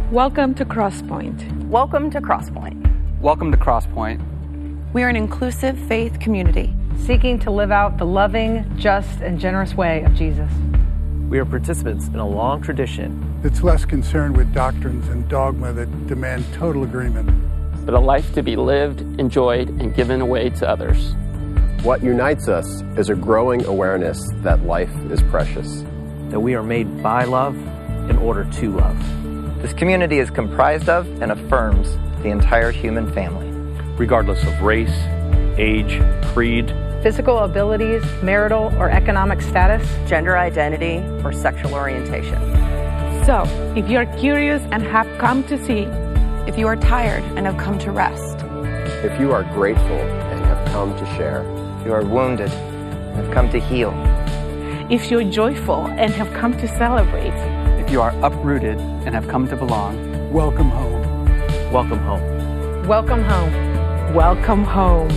Welcome to Crosspoint. Welcome to Crosspoint. Welcome to Crosspoint. We are an inclusive faith community seeking to live out the loving, just, and generous way of Jesus. We are participants in a long tradition that's less concerned with doctrines and dogma that demand total agreement, but a life to be lived, enjoyed, and given away to others. What unites us is a growing awareness that life is precious, that we are made by love in order to love. This community is comprised of and affirms the entire human family, regardless of race, age, creed, physical abilities, marital or economic status, gender identity, or sexual orientation. So, if you're curious and have come to see, if you are tired and have come to rest, if you are grateful and have come to share, if you are wounded and have come to heal, if you're joyful and have come to celebrate, if you are uprooted and have come to belong, welcome home. Welcome home. Welcome home. Welcome home.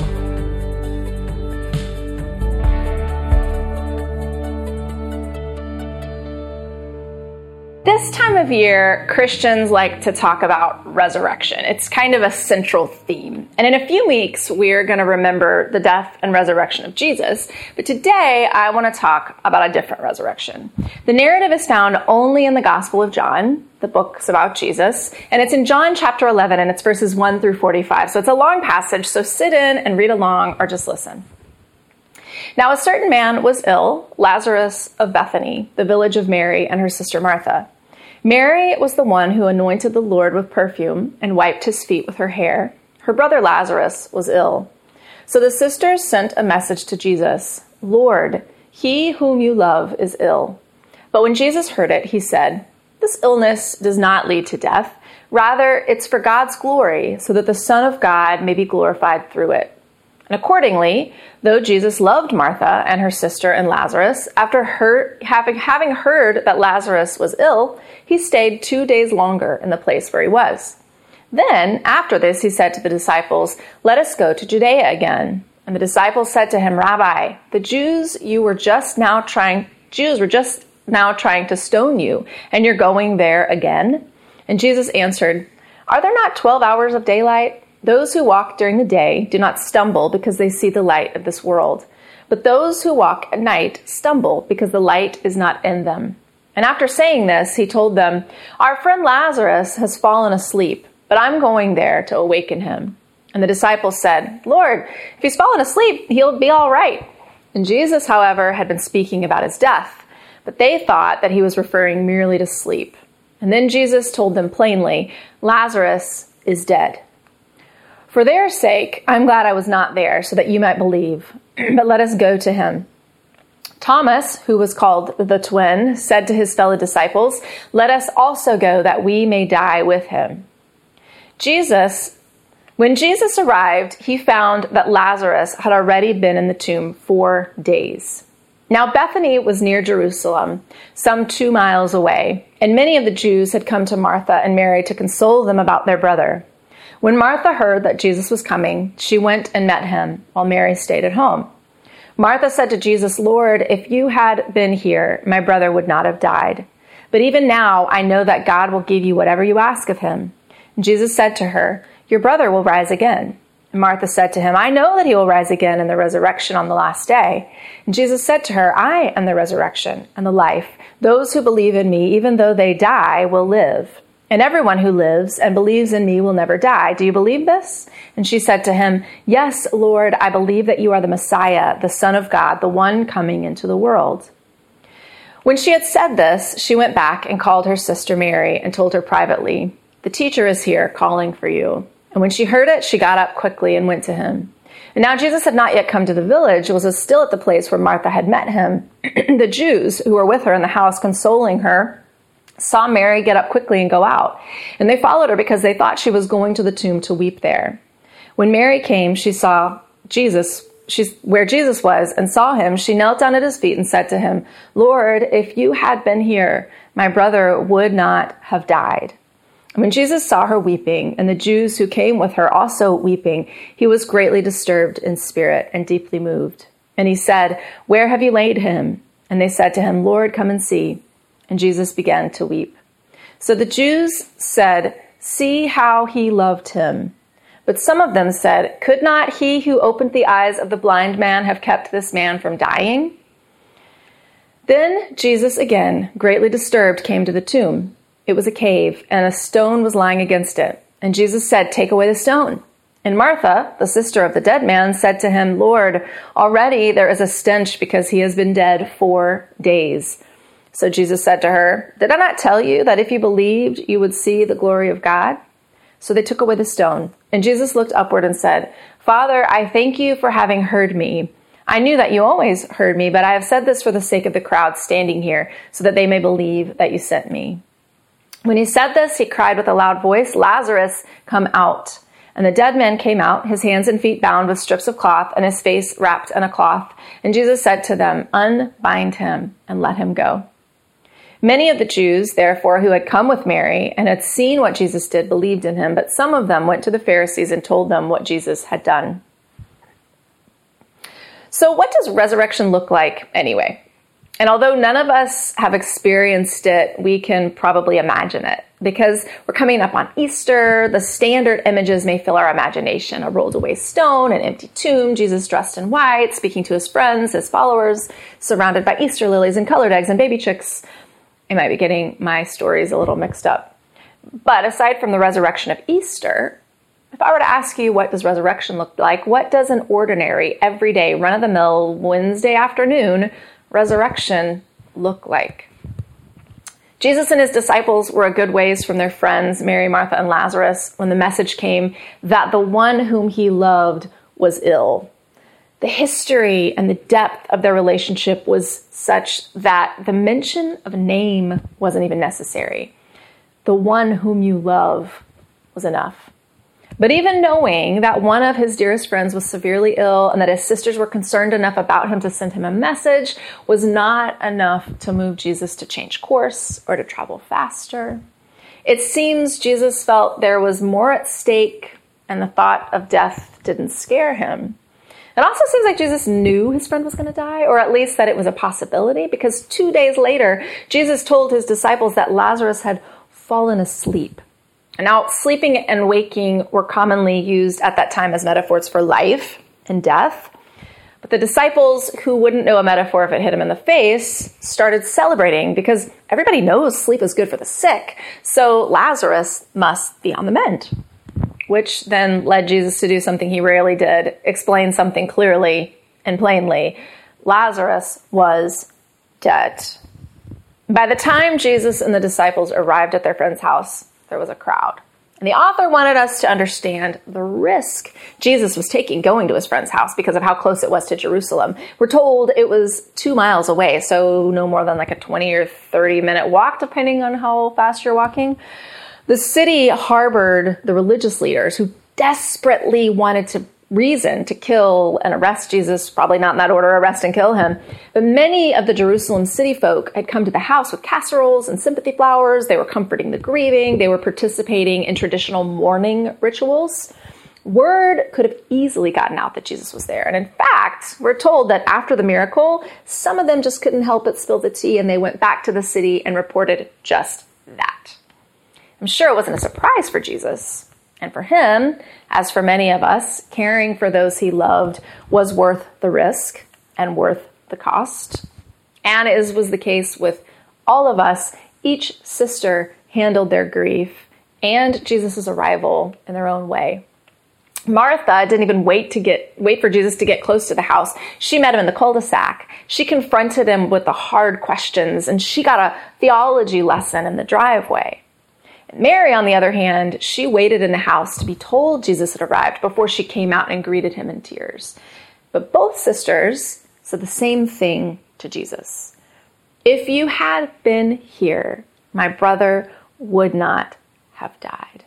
This time of year, Christians like to talk about resurrection. It's kind of a central theme. And in a few weeks, we're going to remember the death and resurrection of Jesus. But today, I want to talk about a different resurrection. The narrative is found only in the Gospel of John, the book's about Jesus. And it's in John chapter 11, and it's verses 1 through 45. So it's a long passage, so sit in and read along or just listen. Now, a certain man was ill, Lazarus of Bethany, the village of Mary and her sister Martha. Mary was the one who anointed the Lord with perfume and wiped his feet with her hair. Her brother Lazarus was ill. So the sisters sent a message to Jesus, "Lord, he whom you love is ill." But when Jesus heard it, he said, "This illness does not lead to death. Rather, it's for God's glory, so that the Son of God may be glorified through it." And accordingly, though Jesus loved Martha and her sister and Lazarus, after having heard that Lazarus was ill, he stayed 2 days longer in the place where he was. Then, after this, he said to the disciples, "Let us go to Judea again." And the disciples said to him, "Rabbi, the Jews were just now trying to stone you, and you're going there again?" And Jesus answered, "Are there not 12 hours of daylight? Those who walk during the day do not stumble because they see the light of this world. But those who walk at night stumble because the light is not in them." And after saying this, he told them, "Our friend Lazarus has fallen asleep, but I'm going there to awaken him." And the disciples said, "Lord, if he's fallen asleep, he'll be all right." And Jesus, however, had been speaking about his death, but they thought that he was referring merely to sleep. And then Jesus told them plainly, "Lazarus is dead. For their sake, I'm glad I was not there, so that you might believe. But let us go to him." Thomas, who was called the twin, said to his fellow disciples, "Let us also go, that we may die with him." When Jesus arrived, he found that Lazarus had already been in the tomb 4 days. Now Bethany was near Jerusalem, some 2 miles away, and many of the Jews had come to Martha and Mary to console them about their brother. When Martha heard that Jesus was coming, she went and met him, while Mary stayed at home. Martha said to Jesus, "Lord, if you had been here, my brother would not have died. But even now, I know that God will give you whatever you ask of him." And Jesus said to her, "Your brother will rise again." And Martha said to him, "I know that he will rise again in the resurrection on the last day." And Jesus said to her, "I am the resurrection and the life. Those who believe in me, even though they die, will live. And everyone who lives and believes in me will never die. Do you believe this?" And she said to him, "Yes, Lord, I believe that you are the Messiah, the Son of God, the one coming into the world." When she had said this, she went back and called her sister Mary and told her privately, "The teacher is here calling for you." And when she heard it, she got up quickly and went to him. And now Jesus had not yet come to the village, was still at the place where Martha had met him. The Jews who were with her in the house consoling her saw Mary get up quickly and go out, and they followed her because they thought she was going to the tomb to weep there. When Mary came, she saw where Jesus was and saw him. She knelt down at his feet and said to him, "Lord, if you had been here, my brother would not have died." When Jesus saw her weeping, and the Jews who came with her also weeping, he was greatly disturbed in spirit and deeply moved. And he said, "Where have you laid him?" And they said to him, "Lord, come and see." And Jesus began to weep. So the Jews said, "See how he loved him." But some of them said, "Could not he who opened the eyes of the blind man have kept this man from dying?" Then Jesus, again, greatly disturbed, came to the tomb. It was a cave, and a stone was lying against it. And Jesus said, "Take away the stone." And Martha, the sister of the dead man, said to him, "Lord, already there is a stench because he has been dead 4 days." So Jesus said to her, "Did I not tell you that if you believed, you would see the glory of God?" So they took away the stone. And Jesus looked upward and said, "Father, I thank you for having heard me. I knew that you always heard me, but I have said this for the sake of the crowd standing here, so that they may believe that you sent me." When he said this, he cried with a loud voice, "Lazarus, come out." And the dead man came out, his hands and feet bound with strips of cloth, and his face wrapped in a cloth. And Jesus said to them, "Unbind him and let him go." Many of the Jews, therefore, who had come with Mary and had seen what Jesus did, believed in him, but some of them went to the Pharisees and told them what Jesus had done. So what does resurrection look like anyway? And although none of us have experienced it, we can probably imagine it. Because we're coming up on Easter, the standard images may fill our imagination. A rolled away stone, an empty tomb, Jesus dressed in white, speaking to his friends, his followers, surrounded by Easter lilies and colored eggs and baby chicks. I might be getting my stories a little mixed up. But aside from the resurrection of Easter, if I were to ask you, what does resurrection look like? What does an ordinary, everyday, run-of-the-mill Wednesday afternoon resurrection look like? Jesus and his disciples were a good ways from their friends, Mary, Martha, and Lazarus, when the message came that the one whom he loved was ill. The history and the depth of their relationship was such that the mention of a name wasn't even necessary. The one whom you love was enough. But even knowing that one of his dearest friends was severely ill and that his sisters were concerned enough about him to send him a message was not enough to move Jesus to change course or to travel faster. It seems Jesus felt there was more at stake, and the thought of death didn't scare him. It also seems like Jesus knew his friend was going to die, or at least that it was a possibility, because 2 days later, Jesus told his disciples that Lazarus had fallen asleep. And now, sleeping and waking were commonly used at that time as metaphors for life and death. But the disciples, who wouldn't know a metaphor if it hit them in the face, started celebrating because everybody knows sleep is good for the sick. So Lazarus must be on the mend, which then led Jesus to do something he rarely did, explain something clearly and plainly. Lazarus was dead. By the time Jesus and the disciples arrived at their friend's house, there was a crowd. And the author wanted us to understand the risk Jesus was taking going to his friend's house because of how close it was to Jerusalem. We're told it was 2 miles away, so no more than like a 20 or 30-minute walk, depending on how fast you're walking. The city harbored the religious leaders who desperately wanted to reason to kill and arrest Jesus, probably not in that order, arrest and kill him. But many of the Jerusalem city folk had come to the house with casseroles and sympathy flowers. They were comforting the grieving. They were participating in traditional mourning rituals. Word could have easily gotten out that Jesus was there. And in fact, we're told that after the miracle, some of them just couldn't help but spill the tea, and they went back to the city and reported just that. I'm sure it wasn't a surprise for Jesus. And for him, as for many of us, caring for those he loved was worth the risk and worth the cost. And as was the case with all of us, each sister handled their grief and Jesus' arrival in their own way. Martha didn't even wait for Jesus to get close to the house. She met him in the cul-de-sac. She confronted him with the hard questions, and she got a theology lesson in the driveway. Mary, on the other hand, she waited in the house to be told Jesus had arrived before she came out and greeted him in tears. But both sisters said the same thing to Jesus. "If you had been here, my brother would not have died."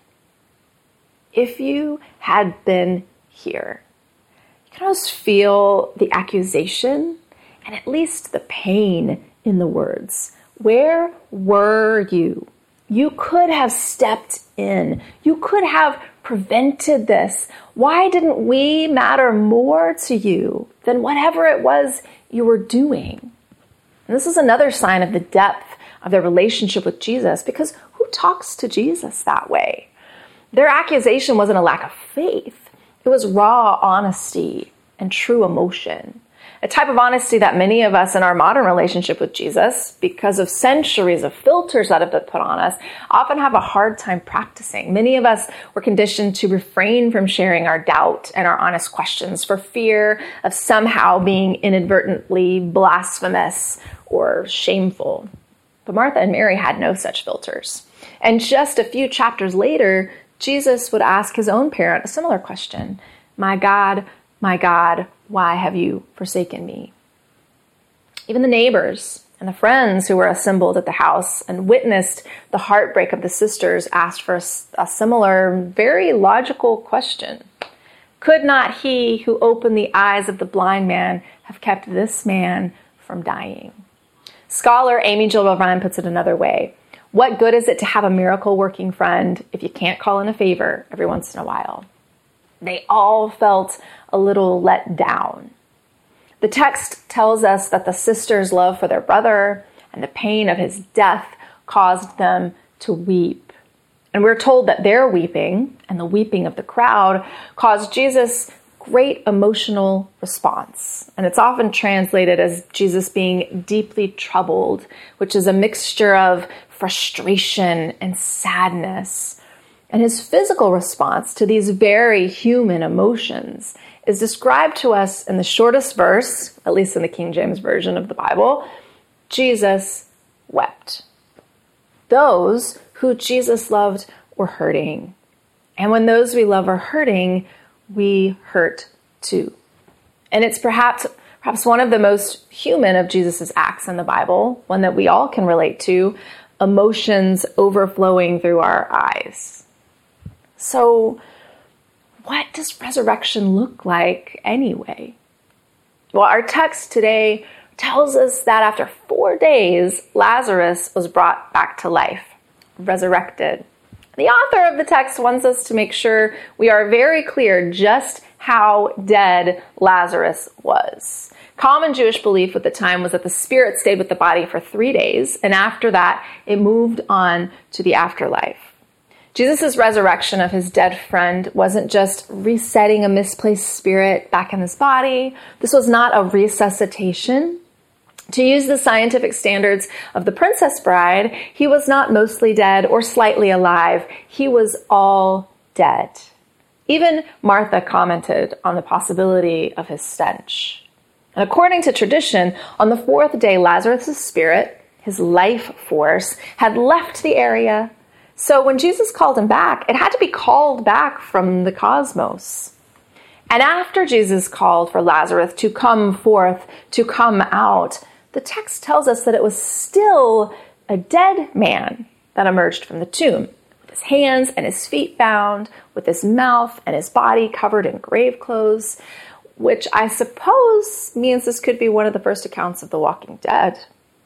If you had been here. You can almost feel the accusation and at least the pain in the words. Where were you? You could have stepped in. You could have prevented this. Why didn't we matter more to you than whatever it was you were doing? And this is another sign of the depth of their relationship with Jesus, because who talks to Jesus that way? Their accusation wasn't a lack of faith. It was raw honesty and true emotion. A type of honesty that many of us in our modern relationship with Jesus, because of centuries of filters that have been put on us, often have a hard time practicing. Many of us were conditioned to refrain from sharing our doubt and our honest questions for fear of somehow being inadvertently blasphemous or shameful. But Martha and Mary had no such filters. And just a few chapters later, Jesus would ask his own parent a similar question. My God, why have you forsaken me? Even the neighbors and the friends who were assembled at the house and witnessed the heartbreak of the sisters asked for a similar, very logical question. Could not he who opened the eyes of the blind man have kept this man from dying? Scholar Amy Jill Levine puts it another way. What good is it to have a miracle-working friend if you can't call in a favor every once in a while? They all felt a little let down. The text tells us that the sisters' love for their brother and the pain of his death caused them to weep. And we're told that their weeping and the weeping of the crowd caused Jesus great emotional response. And it's often translated as Jesus being deeply troubled, which is a mixture of frustration and sadness. And his physical response to these very human emotions is described to us in the shortest verse, at least in the King James Version of the Bible. Jesus wept. Those who Jesus loved were hurting. And when those we love are hurting, we hurt too. And it's perhaps one of the most human of Jesus' acts in the Bible, one that we all can relate to, emotions overflowing through our eyes. So, what does resurrection look like anyway? Well, our text today tells us that after 4 days, Lazarus was brought back to life, resurrected. The author of the text wants us to make sure we are very clear just how dead Lazarus was. Common Jewish belief at the time was that the spirit stayed with the body for 3 days, and after that, it moved on to the afterlife. Jesus' resurrection of his dead friend wasn't just resetting a misplaced spirit back in his body. This was not a resuscitation. To use the scientific standards of the Princess Bride, he was not mostly dead or slightly alive. He was all dead. Even Martha commented on the possibility of his stench. And according to tradition, on the 4th day, Lazarus' spirit, his life force, had left the area. So when Jesus called him back, it had to be called back from the cosmos. And after Jesus called for Lazarus to come forth, to come out, the text tells us that it was still a dead man that emerged from the tomb, with his hands and his feet bound, with his mouth and his body covered in grave clothes, which I suppose means this could be one of the first accounts of the walking dead.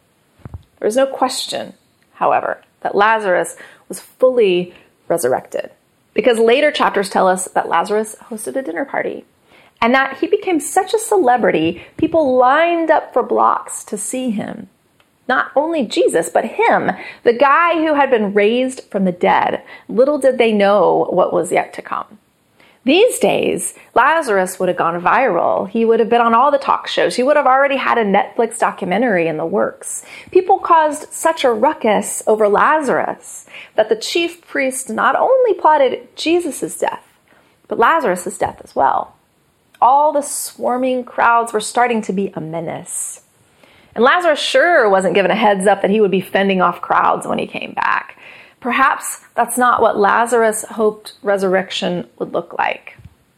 There is no question, however, that Lazarus was fully resurrected, because later chapters tell us that Lazarus hosted a dinner party and that he became such a celebrity, people lined up for blocks to see him. Not only Jesus, but him, the guy who had been raised from the dead. Little did they know what was yet to come. These days, Lazarus would have gone viral. He would have been on all the talk shows. He would have already had a Netflix documentary in the works. People caused such a ruckus over Lazarus that the chief priests not only plotted Jesus' death, but Lazarus' death as well. All the swarming crowds were starting to be a menace. And Lazarus sure wasn't given a heads up that he would be fending off crowds when he came back. Perhaps that's not what Lazarus hoped resurrection would look like.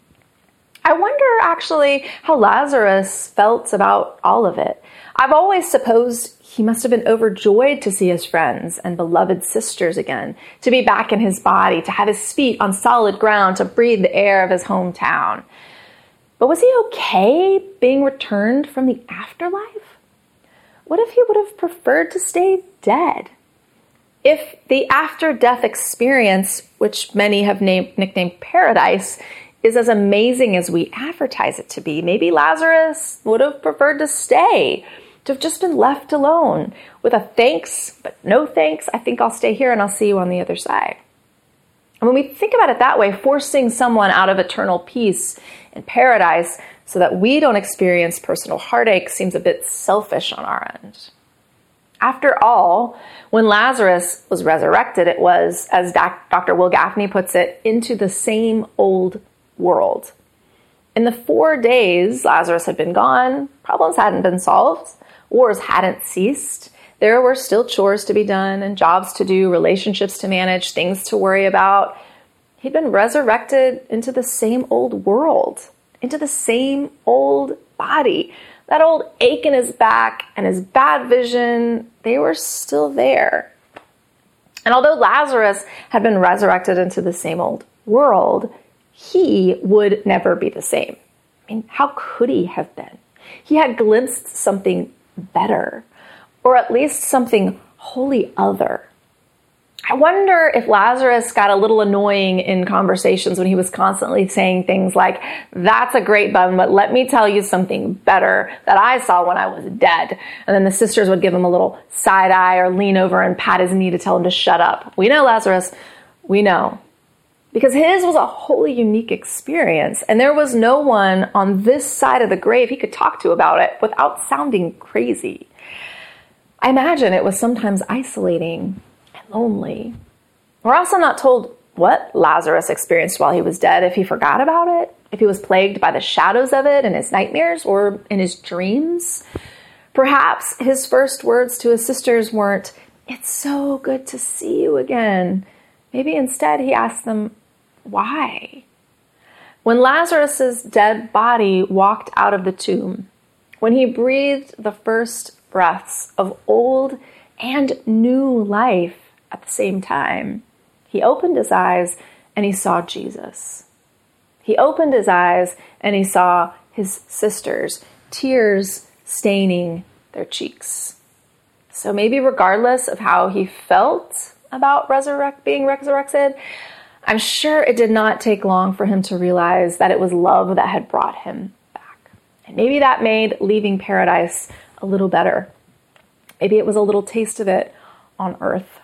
I wonder actually how Lazarus felt about all of it. I've always supposed he must have been overjoyed to see his friends and beloved sisters again, to be back in his body, to have his feet on solid ground, to breathe the air of his hometown. But was he okay being returned from the afterlife? What if he would have preferred to stay dead? If the after-death experience, which many have nicknamed paradise, is as amazing as we advertise it to be, maybe Lazarus would have preferred to stay. to have just been left alone with a thanks, but no thanks. I think I'll stay here and I'll see you on the other side. And when we think about it that way, forcing someone out of eternal peace and paradise so that we don't experience personal heartache seems a bit selfish on our end. After all, when Lazarus was resurrected, it was, as Dr. Will Gaffney puts it, into the same old world. In the 4 days Lazarus had been gone, problems hadn't been solved, wars hadn't ceased. There were still chores to be done and jobs to do, relationships to manage, things to worry about. He'd been resurrected into the same old world, into the same old body. That old ache in his back and his bad vision, they were still there. And although Lazarus had been resurrected into the same old world, he would never be the same. I mean, how could he have been? He had glimpsed something better, or at least something wholly other. I wonder if Lazarus got a little annoying in conversations when he was constantly saying things like, "That's a great bun, but let me tell you something better that I saw when I was dead." And then the sisters would give him a little side eye or lean over and pat his knee to tell him to shut up. We know, Lazarus, we know. Because his was a wholly unique experience, and there was no one on this side of the grave he could talk to about it without sounding crazy. I imagine it was sometimes isolating and lonely. We're also not told what Lazarus experienced while he was dead, if he forgot about it, if he was plagued by the shadows of it in his nightmares or in his dreams. Perhaps his first words to his sisters weren't, "It's so good to see you again." Maybe instead he asked them, why? When Lazarus's dead body walked out of the tomb, when he breathed the first breaths of old and new life at the same time, he opened his eyes and he saw Jesus. He opened his eyes and he saw his sisters, tears staining their cheeks. So maybe regardless of how he felt about being resurrected, I'm sure it did not take long for him to realize that it was love that had brought him back. And maybe that made leaving paradise a little better. Maybe it was a little taste of it on earth.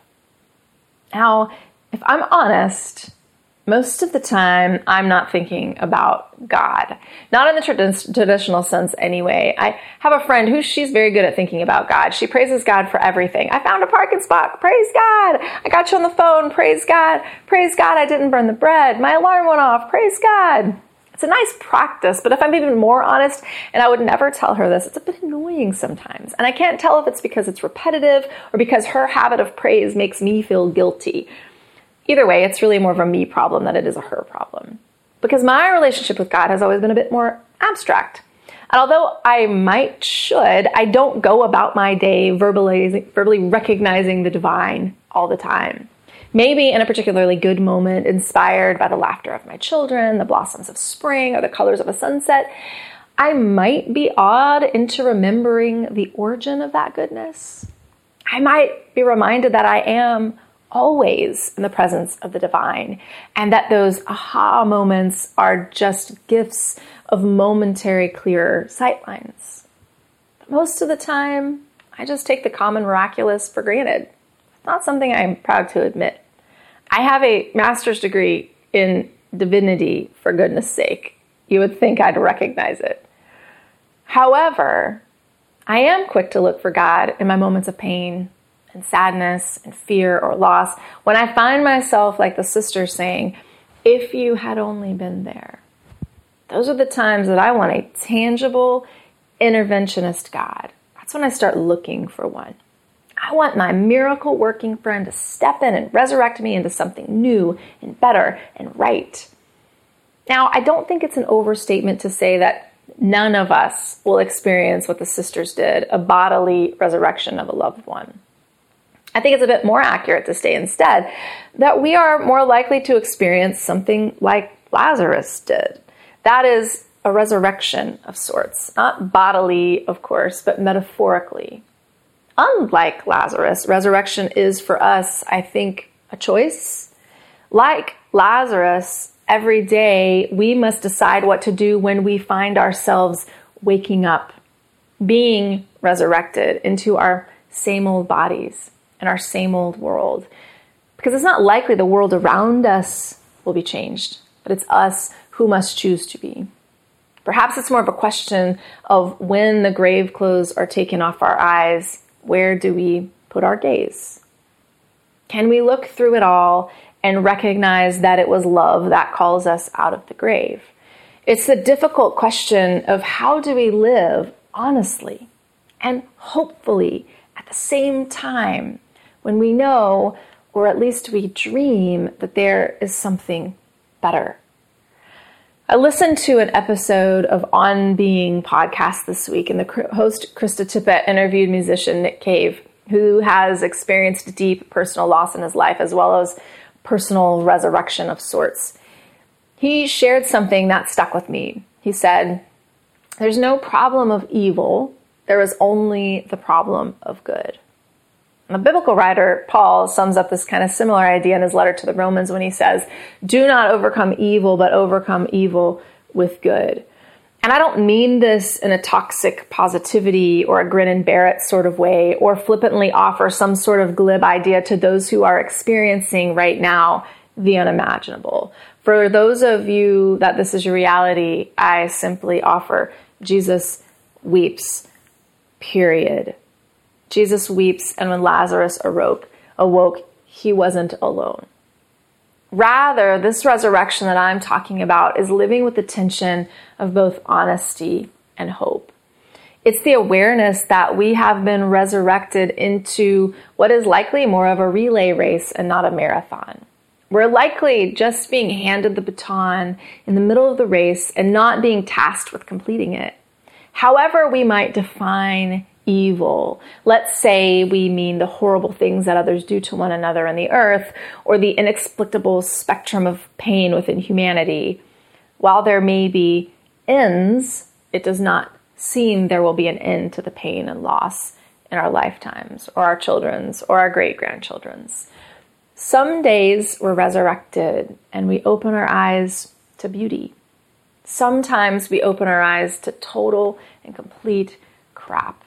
Now, if I'm honest, most of the time I'm not thinking about God. Not in the traditional sense anyway. I have a friend she's very good at thinking about God. She praises God for everything. I found a parking spot. Praise God. I got you on the phone. Praise God. Praise God I didn't burn the bread. My alarm went off. Praise God. It's a nice practice, but if I'm even more honest, and I would never tell her this, it's a bit annoying sometimes. And I can't tell if it's because it's repetitive or because her habit of praise makes me feel guilty. Either way, it's really more of a me problem than it is a her problem. Because my relationship with God has always been a bit more abstract. And although I don't go about my day verbally recognizing the divine all the time. Maybe in a particularly good moment, inspired by the laughter of my children, the blossoms of spring, or the colors of a sunset, I might be awed into remembering the origin of that goodness. I might be reminded that I am always in the presence of the divine, and that those aha moments are just gifts of momentary clearer sightlines. But most of the time, I just take the common miraculous for granted. It's not something I'm proud to admit. I have a master's degree in divinity, for goodness sake. You would think I'd recognize it. However, I am quick to look for God in my moments of pain and sadness and fear or loss, when I find myself like the sisters saying, "If you had only been there." Those are the times that I want a tangible interventionist God. That's when I start looking for one. I want my miracle working friend to step in and resurrect me into something new and better and right. Now, I don't think it's an overstatement to say that none of us will experience what the sisters did, a bodily resurrection of a loved one. I think it's a bit more accurate to say instead that we are more likely to experience something like Lazarus did. That is a resurrection of sorts, not bodily, of course, but metaphorically. Unlike Lazarus, resurrection is for us, I think, a choice. Like Lazarus, every day we must decide what to do when we find ourselves waking up being resurrected into our same old bodies and our same old world. Because it's not likely the world around us will be changed, but it's us who must choose to be. Perhaps it's more of a question of when the grave clothes are taken off our eyes, where do we put our gaze? Can we look through it all and recognize that it was love that calls us out of the grave? It's the difficult question of how do we live honestly and hopefully at the same time when we know, or at least we dream, that there is something better. I listened to an episode of On Being podcast this week, and the host, Krista Tippett, interviewed musician Nick Cave, who has experienced deep personal loss in his life, as well as personal resurrection of sorts. He shared something that stuck with me. He said, "There's no problem of evil. There is only the problem of good." And the biblical writer Paul sums up this kind of similar idea in his letter to the Romans when he says, "Do not overcome evil, but overcome evil with good." And I don't mean this in a toxic positivity or a grin and bear it sort of way, or flippantly offer some sort of glib idea to those who are experiencing right now the unimaginable. For those of you that this is your reality, I simply offer Jesus weeps, period. Jesus weeps, and when Lazarus awoke, he wasn't alone. Rather, this resurrection that I'm talking about is living with the tension of both honesty and hope. It's the awareness that we have been resurrected into what is likely more of a relay race and not a marathon. We're likely just being handed the baton in the middle of the race and not being tasked with completing it. However we might define evil, let's say we mean the horrible things that others do to one another in the earth, or the inexplicable spectrum of pain within humanity. While there may be ends, it does not seem there will be an end to the pain and loss in our lifetimes, or our children's, or our great-grandchildren's. Some days we're resurrected and we open our eyes to beauty. Sometimes we open our eyes to total and complete crap.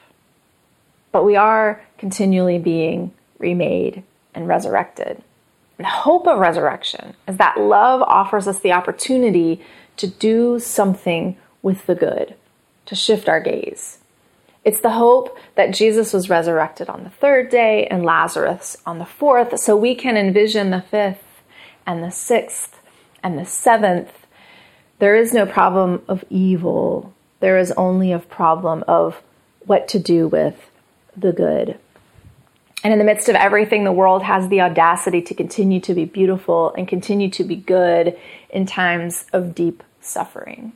But we are continually being remade and resurrected. And the hope of resurrection is that love offers us the opportunity to do something with the good, to shift our gaze. It's the hope that Jesus was resurrected on the third day and Lazarus on the fourth, so we can envision the fifth and the sixth and the seventh. There is no problem of evil. There is only a problem of what to do with the good. And in the midst of everything, the world has the audacity to continue to be beautiful and continue to be good in times of deep suffering.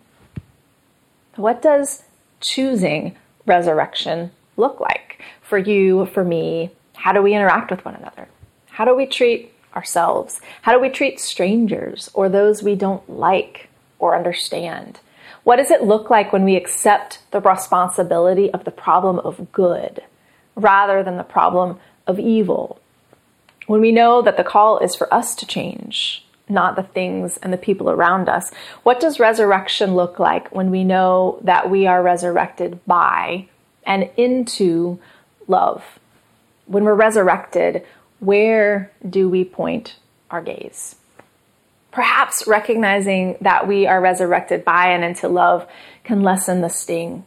What does choosing resurrection look like for you, for me? How do we interact with one another? How do we treat ourselves? How do we treat strangers or those we don't like or understand? What does it look like when we accept the responsibility of the problem of good rather than the problem of evil? When we know that the call is for us to change, not the things and the people around us. What does resurrection look like when we know that we are resurrected by and into love? When we're resurrected, where do we point our gaze? Perhaps recognizing that we are resurrected by and into love can lessen the sting.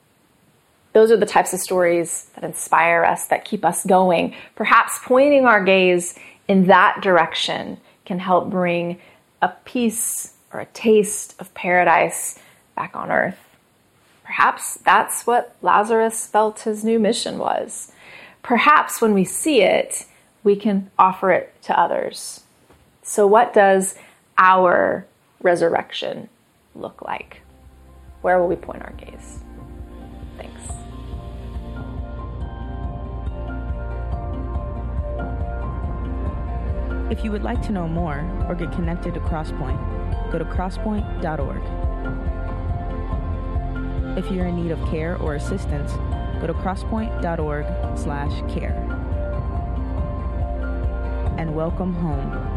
Those are the types of stories that inspire us, that keep us going. Perhaps pointing our gaze in that direction can help bring a piece or a taste of paradise back on earth. Perhaps that's what Lazarus felt his new mission was. Perhaps when we see it, we can offer it to others. So what does our resurrection look like? Where will we point our gaze? Thanks. If you would like to know more or get connected to Crosspoint, go to crosspoint.org. If you're in need of care or assistance, go to crosspoint.org/care. And welcome home.